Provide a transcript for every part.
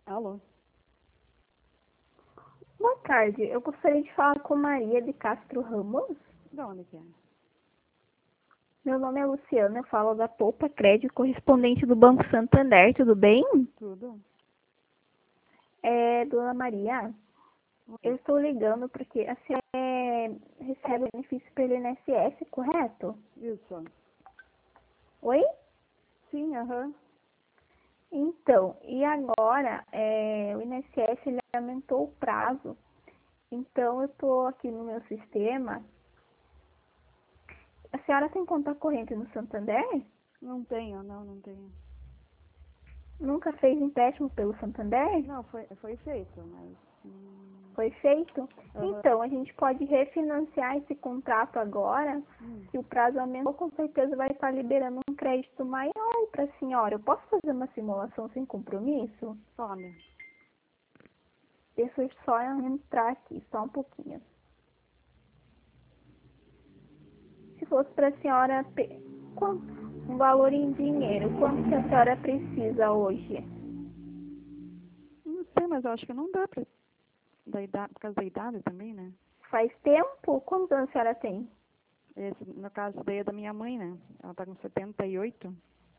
Alô? Boa tarde, eu gostaria de falar com Maria de Castro Ramos. De onde que é? Meu nome é Luciana, eu falo da Poupa Crédito, correspondente do Banco Santander, tudo bem? Tudo? Dona Maria, eu Oi. estou ligando porque a senhora recebe benefício pelo INSS, correto? Isso. Oi? Sim, aham. Então, e agora o INSS ele aumentou o prazo, então eu estou aqui no meu sistema. A senhora tem conta corrente no Santander? Não tenho, não tenho. Nunca fez empréstimo pelo Santander? Não, foi feito, mas... Foi feito? Aham. Então, a gente pode refinanciar esse contrato agora. Se o prazo aumentou, com certeza vai estar liberando um crédito maior para a senhora. Eu posso fazer uma simulação sem compromisso? Fome. Deixa eu só entrar aqui, só um pouquinho. Se fosse para a senhora um valor em dinheiro, quanto que a senhora precisa hoje? Não sei, mas eu acho que não dá por causa da idade também, né? Faz tempo? Quantos anos a senhora tem? Esse, no caso, daí é da minha mãe, né? Ela tá com 78.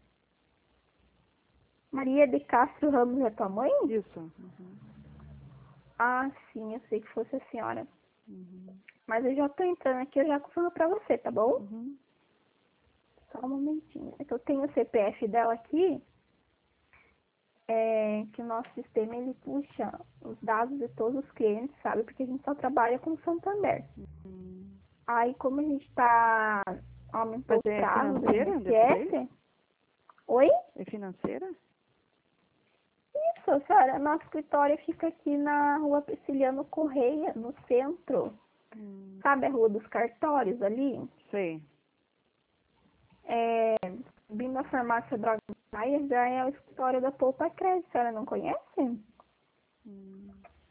Maria de Castro Ramos é tua mãe? Isso. Uhum. Ah, sim, eu sei que fosse a senhora. Uhum. Mas eu já tô entrando aqui, eu já confirmo pra você, tá bom? Uhum. Só um momentinho. É que eu tenho o CPF dela aqui, que o nosso sistema ele puxa os dados de todos os clientes, sabe? Porque a gente só trabalha com o Santander. Uhum. Aí, como a gente aumentou Mas o é prazo do financeira de vocês? INSS. Oi? É financeira? Isso, senhora. Nosso escritório fica aqui na rua Prisciliano Correia, no centro. Sabe a rua dos cartórios ali? Sei. Vindo a farmácia Droga Maia já é o escritório da Poupa Crédito. A senhora não conhece? Hum.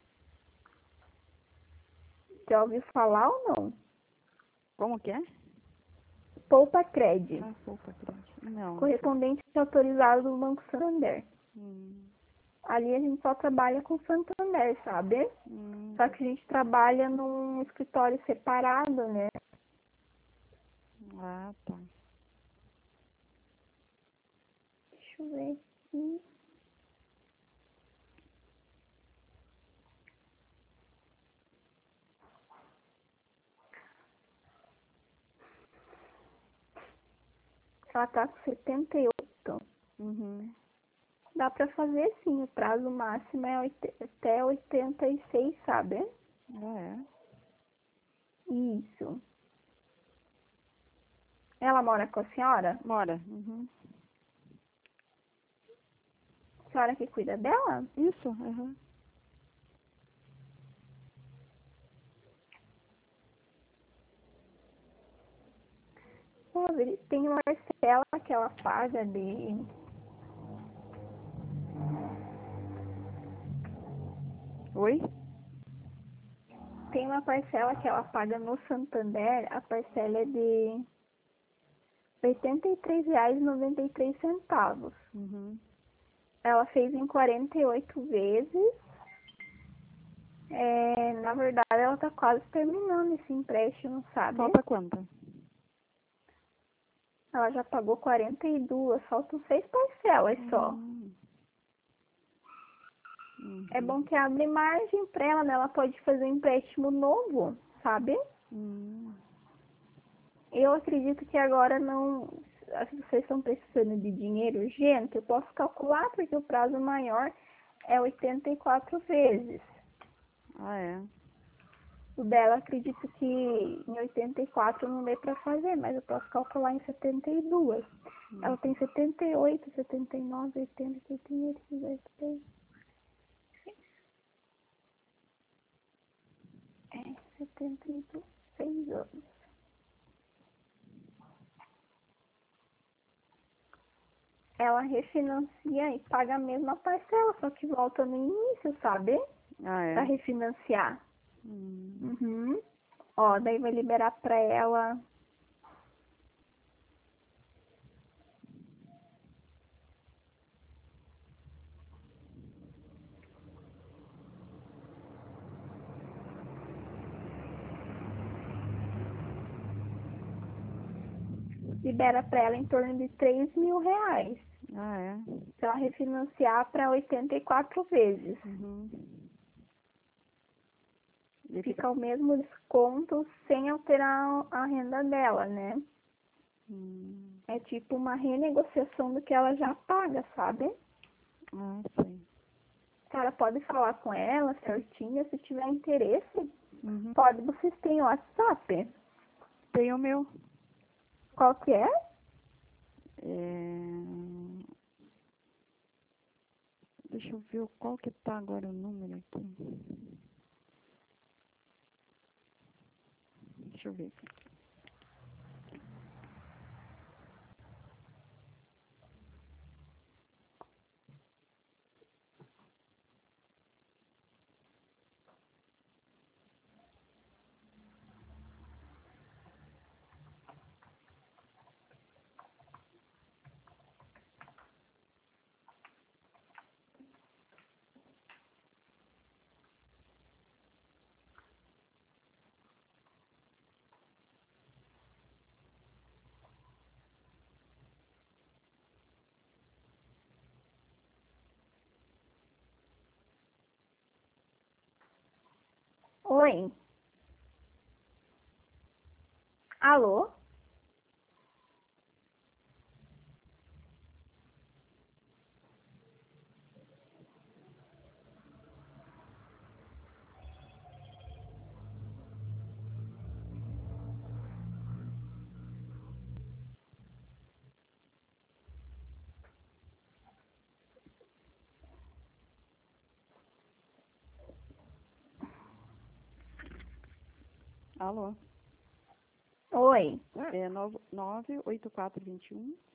Já ouviu falar ou não? Como que é? Poupa Crédito, Ah, poupa, grande. Não. correspondente autorizado do Banco Santander. Hum. Ali a gente só trabalha com Santander, sabe? Hum. Só que a gente trabalha num escritório separado, né? Ah, tá. Deixa eu ver aqui. Ela tá com 78. Uhum. Dá pra fazer sim, o prazo máximo é até 86, sabe? Ah, é? Isso. Ela mora com a senhora? Mora. Uhum. A senhora que cuida dela? Isso, uhum. Tem uma parcela que ela paga de. Oi? Tem uma parcela que ela paga no Santander, a parcela é de R$ 83,93. Uhum. Ela fez em 48 vezes. Na verdade, ela tá quase terminando esse empréstimo, sabe? Falta quanto? Ela já pagou 42, faltam 6 parcelas só. Uhum. É Uhum. bom que abre margem pra ela, né? Ela pode fazer um empréstimo novo, sabe? Uhum. Eu acredito que agora não. Se vocês estão precisando de dinheiro urgente, eu posso calcular, porque o prazo maior é 84 vezes. Ah, é? O dela, acredito que em 84 não dê para fazer, mas eu posso calcular em 72. Ela tem 78, 79, 80, 78, 83. É, 76 anos. Ela refinancia e paga a mesma parcela, só que volta no início, sabe? Ah, Pra é? refinanciar. Uhum. Uhum. Ó, daí vai liberar pra ela. libera para ela em torno de 3.000 reais. Ah, é? Se ela refinanciar para 84 vezes. Uhum. E Fica o mesmo desconto sem alterar a renda dela, né? É tipo uma renegociação do que ela já paga, sabe? Ah, sim. A senhora pode falar com ela certinho, se tiver interesse. Uhum. Pode, vocês têm o WhatsApp? Tem o meu. Qual que é? Deixa eu ver qual que tá agora o número aqui. Deixa eu ver aqui. Oi? Alô? Alô? Oi? É 98421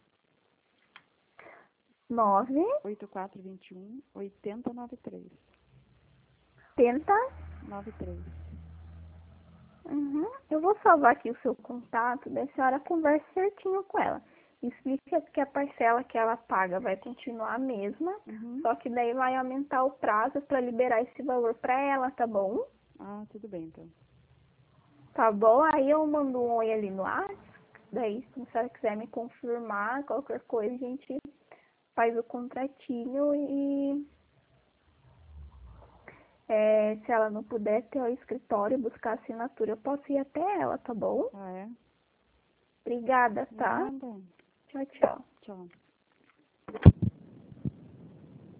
9, 8421 8093. tenta. 93. Uhum. Eu vou salvar aqui o seu contato, daí a senhora conversa certinho com ela. Explica que a parcela que ela paga vai continuar a mesma, só que daí vai aumentar o prazo para liberar esse valor para ela, tá bom? Ah, tudo bem então. Tá bom? Aí eu mando um oi ali no ar, daí se a senhora quiser me confirmar, qualquer coisa a gente faz o contratinho e se ela não puder ter o escritório e buscar a assinatura, eu posso ir até ela, tá bom? Ah, é? Obrigada, tá? Nada. Tchau, tchau. Tchau.